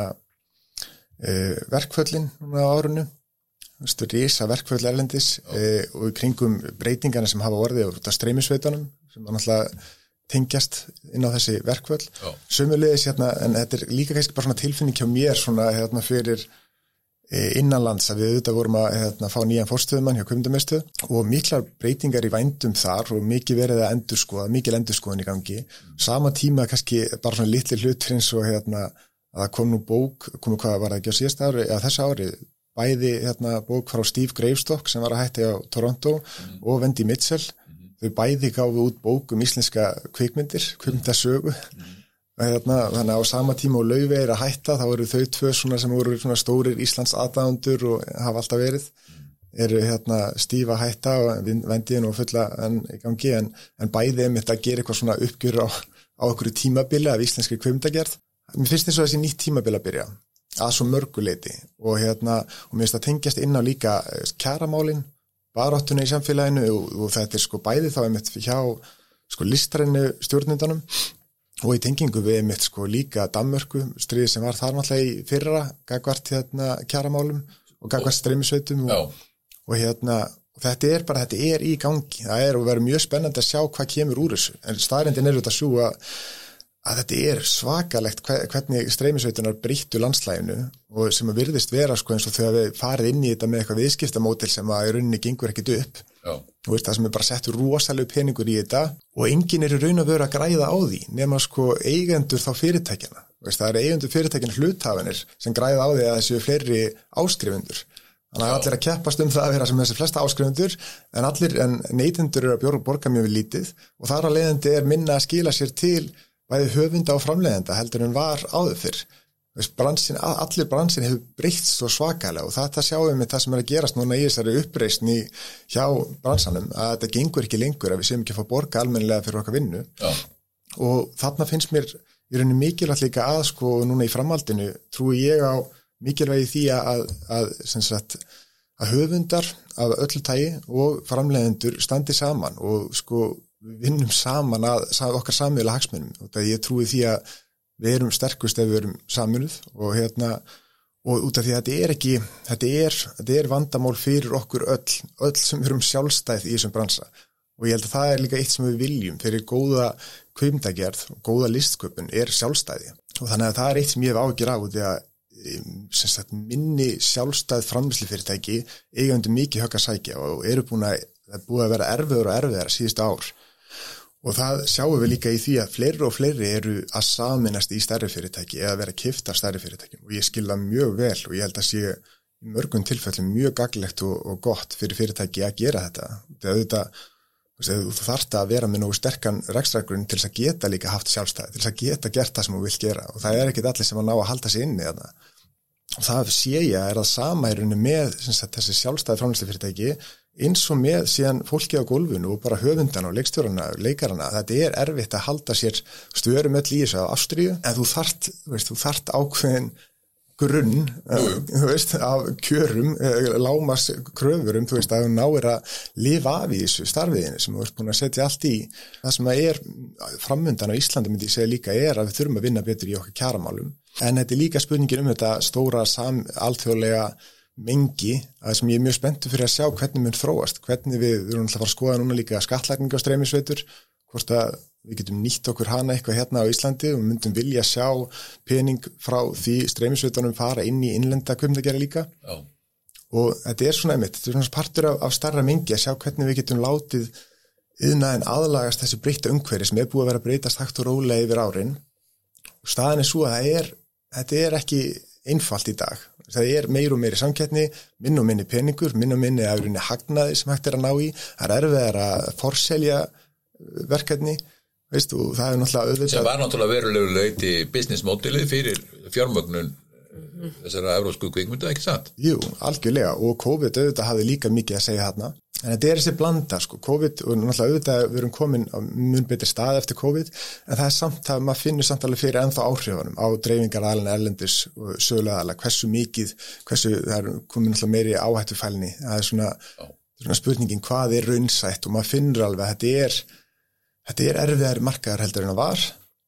Speaker 4: verkföllin núna á árunu. Risa verkföll erlendis og í kringum breytingarna sem hafa orðið út af streymisveitunum sem náttúrulega tengjast inn á þessi verkföll. Sömuleiðis en þetta líka kannski bara svona tilfinning hjá mér svona fyrir innanlands að við auðvitað vorum að fá nýjan forstöðumann hjá Kvikmyndamiðstöð og miklar breytingar í vændum þar og mikil endurskoðun í gangi. Sama tíma kannski bara svona litli hlutur eins og að það kom nú bók, hvað var það ekki á síðasta ári, eða þessu ári, bæði bók frá Steve Gravestock sem var að hætta á Toronto og Wendy Mitchell. Þau bæði gáfu út bók íslenska kvikmyndasögu. Þannig að á sama tíma og Laufey að hætta, þá eru þau 2 svona sem voru svona stórir Íslands aðdáendur og hafa alltaf verið. Eru Steve að hætta og Wendy og fulla í gangi, en bæði einmitt að gera eitthvað svona uppgjör á einhverju tímabili af íslenskri kvikmyndagerð. Mér finnst eins og þessi nýtt tímabil að byrja að svo mörguleiti og mér finnst að tengjast inn á líka kjaramálin, baráttuna í samfélaginu og þetta bæði þá einmitt hjá listrænu stjórnendunum og í tengingu við einmitt líka Danmörku, stríði sem var þar náttúrulega í fyrra gagnvart kjaramálum og gagnvart streymisveitum og þetta í gangi. Það og verður mjög spennandi að sjá hvað kemur úr þessu, en staðreyndin þetta svo að þetta svakalegt hvernig streymisveitunar breyttu landslæginu og sem að virðist vera eins og þegar við farið inn í þetta með eitthvað viðskiptamódel sem að í rauninni gengur ekkit upp. Og það sem bara settur rosalega peningur í þetta og enginn í raun og veru að græða á því nema eigendur þá fyrirtækjana. Það eigendur fyrirtækjana hluthafanir sem græða á því að þessu fleiri áskrifundur. Þannig að allir að keppast það að vera sem þessi flesta áskrifundur en neytendur að borga mjög lítið og þar að leiðandi minna að skila sér til bæði höfunda og framleiðenda heldur en var áður fyrr. Allir bransin hefur breytt svo svakalega og þetta sjáum við það sem að gerast núna í þessari uppreisn hjá bransanum að þetta gengur ekki lengur að við séum ekki að fá borga almennilega fyrir okkar vinnu. Og þarna finnst mér í rauninni mikilvægt líka að núna í framhaldinu trúi ég á mikilvægi því að höfundar af öllu tagi og framleiðendur standi saman og vinnum saman að okkar sameiginlega hagsmunum og ég trúi því að við erum sterkust ef við erum saminuð og út af því að þetta vandamál fyrir okkur öll sem erum sjálfstæð í þessum bransa og ég held að það líka eitt sem við viljum fyrir góða kvikmyndagerð og góða listsköpun sjálfstæði og þannig að það eitt sem ég hef áhyggjur af út af að minni sjálfstæð framleiðslufyrirtæki eiga undir mikið högg að sækja og búið að vera erfiður og erfiðar síðustu ár. Og það sjáum við líka í því að fleiri og fleiri eru að sameinast í stærri fyrirtæki eða vera keypt af stærri fyrirtækjum og ég skil það mjög vel og ég held að sé í mörgum tilfellum mjög gagnlegt og gott fyrir fyrirtæki að gera þetta. Það þú þarft að vera með nógu sterkan rekstrargrunn til þess að geta líka haft sjálfstæði, til þess að geta gert það sem þú vilt gera og það ekkert allir sem að ná að halda sig inni þarna. Og það sé ég að það sama í rauninni með þessi sjálfstæði framleiðslufyrirtæki eins og með síðan fólki á gólfinu og bara höfundana og leikstjórana, leikarana. Þetta erfitt að halda sér störum öll í þessu af ástríðu en þú þarft ákveðin grunn, af kjörum, lámas kröfurum, að þú náir að lifa af í þessu starfiðinu sem þú ert búin að setja allt í. Það sem framundan á Íslandi myndi ég segja líka að við þurfum að vinna betur í okkar kjaramálum. En þetta líka spurningin þetta stóra alþjóðlega mengi, að sem ég mjög spenntur fyrir að sjá hvernig mun þróast, hvernig við erum alltaf að fara að skoða núna líka skattlagningu á streymisveitur, hvort að við getum nýtt okkur hana eitthvað hérna á Íslandi og myndum vilja sjá pening frá því streymisveitunum fara inn í innlenda kvikmyndagerð líka. Já. Og þetta svona einmitt, þetta svona partur af starra mengi að sjá hvernig við getum látið iðnaðinn aðlagast þessu breytta umhverfi sem búið að vera að breytast hægt og rólega yfir árin. Og staðan svo að þetta ekki einfalt í dag. Það meir og meiri samkeppni, minn og minni peningur, minn og minni hagnaði sem hægt að ná í. Það erfiðar að forselja verkefni, og það náttúrulega auðvitað.
Speaker 2: Sem var náttúrulega verulegur leyti business modelið fyrir fjármögnun þessara evrópsku kvikmynda, ekki satt?
Speaker 4: Jú, algjörlega, og COVID auðvitað hafði líka mikið að segja þarna. En þetta þessi blanda, COVID, og náttúrulega auðvitað við erum komin á mun betri stað eftir COVID, en það samt að maður finnur samt alveg fyrir ennþá áhrifunum á dreifingaraðalina erlendis og sögulegaðalega, hversu það komin náttúrulega meiri áhættufælni. Það svona spurningin hvað raunsætt og maður finnur alveg að þetta erfiðari markaðar heldur en að var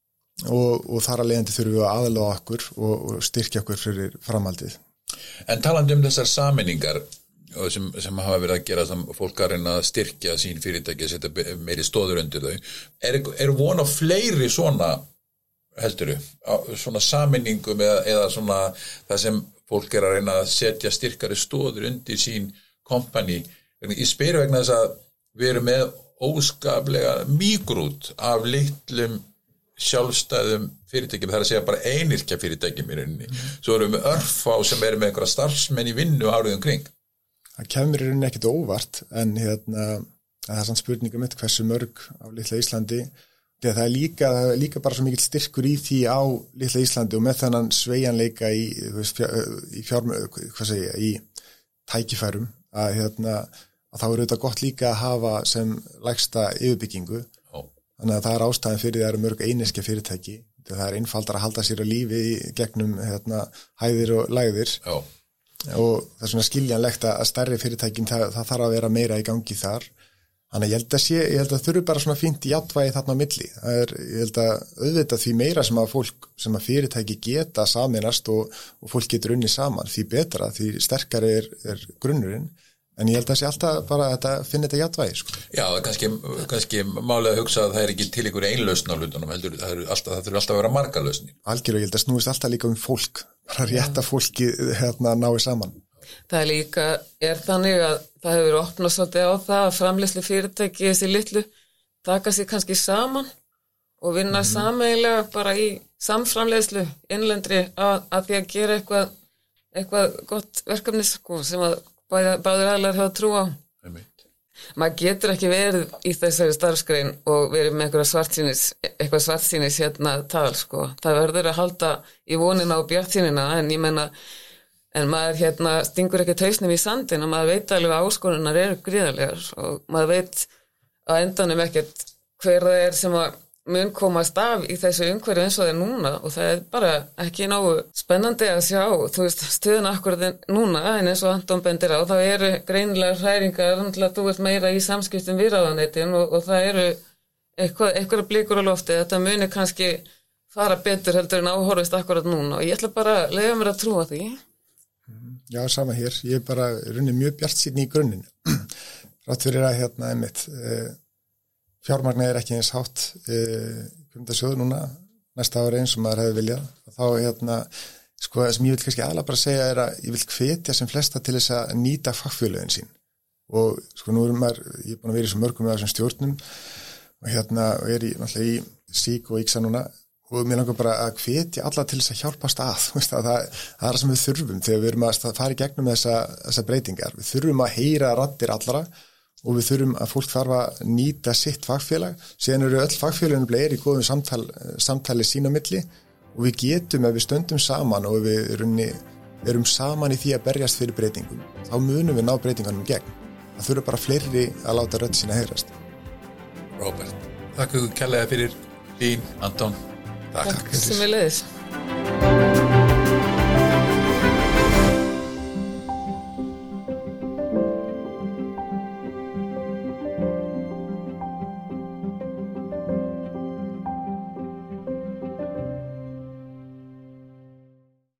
Speaker 4: og þar að leiðandi þurfum við að aðlaga okkur og styrkja okkur fyrir framhaldið.
Speaker 2: En talandi þessar sameiningar sem hafa verið að gera sem fólk að reyna að styrkja sín fyrirtæki að setja meiri stóður undir þau. Er von á fleiri svona helduru, svona sameiningum eða svona það sem fólk að reyna að setja styrkari stóður undir sín kompani? Ég spyr vegna þess að við erum með óskaplega mígrút af litlum sjálfstæðum fyrirtækjum, það að segja bara einyrkja fyrirtækjum í rauninni. Svo erum við örfá sem með einhverja starfsmenn í vinnu árið umkring.
Speaker 4: Það kemur í rauninni ekkit óvart, en það samt spurningum hversu mörg á litla Íslandi. Það er líka bara svo mikill styrkur í því á litla Íslandi og með þennan sveigjanleika í tækifærum að þá auðvitað gott líka að hafa sem lægsta yfirbyggingu. Þannig að það ástæðan fyrir það mörg einyrkja fyrirtæki. Það einfaldar að halda sér á lífi gegnum hæðir og lægðir. Já. Og það svona skiljanlegt að stærri fyrirtækin það þarf að vera meira í gangi þar. Þannig ég held að þurfi bara svona fínt jafnvægi þarna á milli. Ég held að auðvitað því meira sem að fyrirtæki geta saminast og fólk getur unnið saman, því betra, því sterkari grunnurinn. En ég held að sé alltaf bara að finna þetta jafnvægi.
Speaker 2: Já, kannski málið að hugsa að það ekki til ykkur einlausn á hlutunum, heldur það þurfi alltaf að vera margar lausnir.
Speaker 4: Algjörlega, ég held að snúist alltaf líka fólk, bara rétta fólki náið saman.
Speaker 3: Það líka þannig að það hefur opnað svolítið á það að framleiðslu fyrirtæki þessi litlu taka sér kannski saman og vinna sameiginlega bara í samframleiðslu innlendri að því að gera eitthvað gott verkefni sem að báðir aðlar hafa trú á. Maður getur ekki verið í þessari starfsgrein og verið með eitthvað svartsýnis tal, Það verður að halda í vonina og bjartsýnina, en ég menna, en maður stingur ekki tausnum í sandin og maður veit alveg að áskorunar eru gríðarlegar og maður veit að endanum ekkert hver það sem að mun komast af í þessu umhverju eins og það núna og það bara ekki nógu spennandi að sjá, stöðuna akkurat núna, en eins og Anton bendir á, það eru greinilega hræringar, þú ert meira í samskiptum við ráðuneytin og það eru eitthvað blikur á lofti, þetta muni kannski fara betur heldur en áhorfist akkurat núna og ég ætla bara að leyfa mér að trúa því.
Speaker 4: Já, sama hér, ég er bara runni mjög bjartsýnn í grunninn, rátt fyrir að einmitt, fjármagnið ekki eins hátt kvikmyndasjóður núna næsta ári eins og maður hefði viljað og þá sem ég vil kannski aðalega bara segja að ég vil hvetja sem flesta til þess að nýta fagfélögin sín og nú ég er búin að vera í svo mörgum með þessum stjórnum og er náttúrulega í sík og íksa núna og mér langar bara að hvetja alla til þess að hjálpast að það það sem við þurfum þegar við erum að fara í gegnum þessa breytingar, við þurfum að heyra raddir allara og við þurfum að fólk þarf að nýta sitt fagfélag, síðan eru öll fagfélagin í góðum samtali sín á milli og við getum ef við stöndum saman og við erum saman í því að berjast fyrir breytingum, þá munum við ná breytingunum gegn. Það þurfa bara fleiri að láta rödd sína heyrast.
Speaker 2: Róbert, þakka ykkur kærlega fyrir Hlín, Anton.
Speaker 3: Takk sem við leiðis.